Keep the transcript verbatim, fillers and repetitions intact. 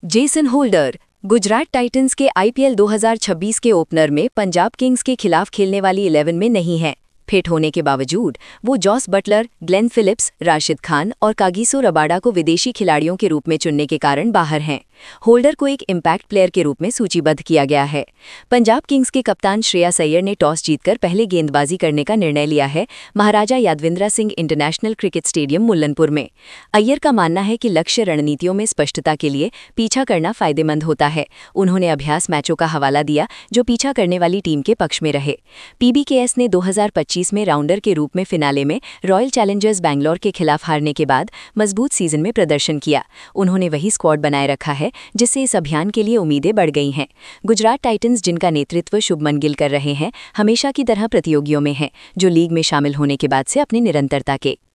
Jason Holder Gujarat Titans के IPL दो हज़ार छब्बीस के ओपनर में पंजाब किंग्स के खिलाफ खेलने वाली इलेवन में नहीं है। फिट होने के बावजूद वो Jos Buttler, Glenn Phillips, Rashid Khan और कागिसो रबाडा को विदेशी खिलाड़ियों के रूप में चुनने के कारण बाहर हैं। होल्डर को एक इम्पैक्ट प्लेयर के रूप में सूचीबद्ध किया गया है। पंजाब किंग्स के कप्तान श्रेयस अय्यर ने टॉस जीतकर पहले गेंदबाजी करने का निर्णय लिया है Maharaja Yadavindra Singh international cricket stadium Mullanpur में। अय्यर का मानना है कि लक्ष्य रणनीतियों में स्पष्टता के लिए पीछा करना फायदेमंद होता है। उन्होंने अभ्यास मैचों का हवाला दिया जो पीछा करने वाली टीम के पक्ष में रहे। पीबीकेएस ने दो हज़ार पच्चीस में राउंडर के रूप में फिनाले में रॉयल चैलेंजर्स बैंगलोर के खिलाफ हारने के बाद मजबूत सीजन में प्रदर्शन किया। उन्होंने वही स्क्वाड बनाए रखा है जिससे इस अभियान के लिए उम्मीदें बढ़ गई हैं। गुजरात टाइटंस, जिनका नेतृत्व शुभमन गिल कर रहे हैं, हमेशा की तरह प्रतियोगियों में हैं, जो लीग में शामिल होने के बाद से अपनी निरंतरता के